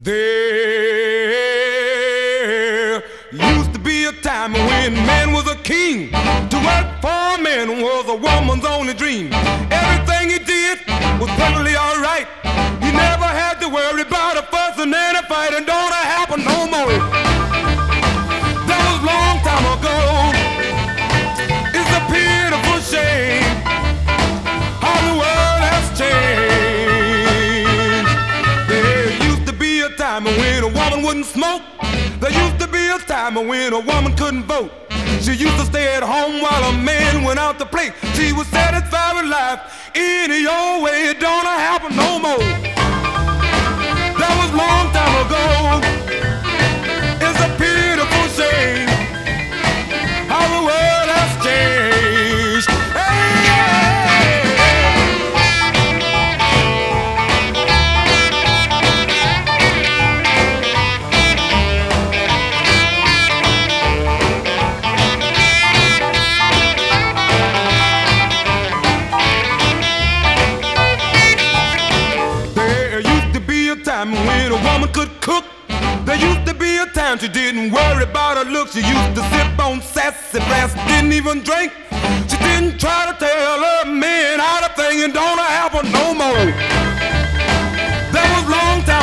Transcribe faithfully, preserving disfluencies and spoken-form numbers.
There used to be a time when man was a king. To work for a man was a woman's only dream. Everything he did was perfectly alright. He never had to worry about a fuss and a fight. And don't happen no more. That was a long time ago. It's a pitiful shame how the world has changed. There used to be a time when a woman wouldn't smoke. There used to be a time when a woman couldn't vote. She used to stay at home while a man went out to play. She was satisfied with life any old way. It don't happen no more. That was a long time ago. It's a pitiful shame how the world has changed. When a woman could cook, there used to be a time she didn't worry about her looks. She used to sip on sassy fast, didn't even drink. She didn't try to tell her man how to think, and don't happen no more. That was a long time